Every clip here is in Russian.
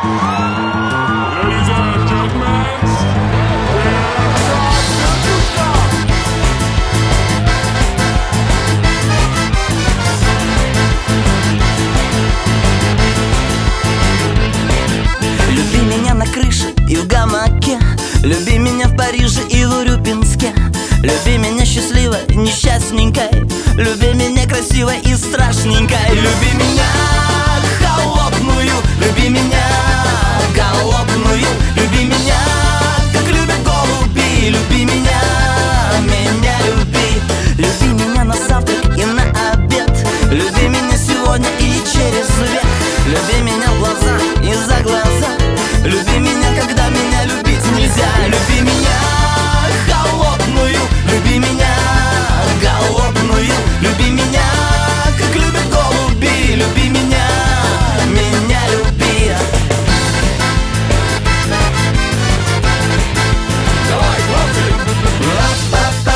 Ladies and gentlemen, Люби меня на крыше и в гамаке, люби меня в Париже и в Урюпинске. Люби меня счастливой, несчастненькой, люби меня красивой и страшненькой. Люби меня холодную, люби меня голодную, люби меня, как любят голуби. Люби меня люби. Люби меня на завтрак и на обед, люби меня сегодня и через век. Люби меня в глаза и за глаза, люби меня, когда меня любить нельзя. Люби меня холодную, люби меня голодную, люби меня, как любят голуби. Люби меня люби. давай, хлопцы!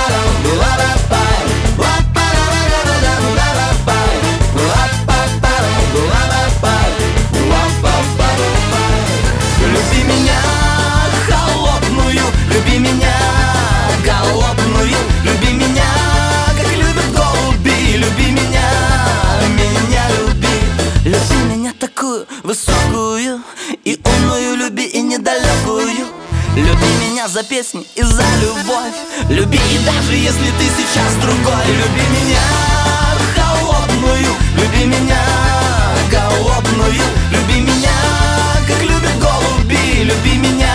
Люби меня холодную, люби меня голодную, люби меня, как любят голуби. Люби меня люби. Люби меня такую высокую и умную, люби и недалекую. Люби меня за песни и за любовь, люби и даже если ты сейчас другой. Люби меня холодную, люби меня голодную, люби меня, как любят голуби. Люби меня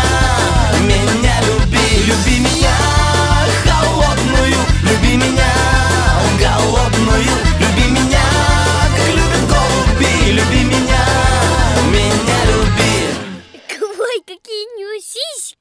люби. Люби меня холодную, люби меня голодную, люби меня, как любят голуби. Люби меня люби. Ой, какие у него сиськи!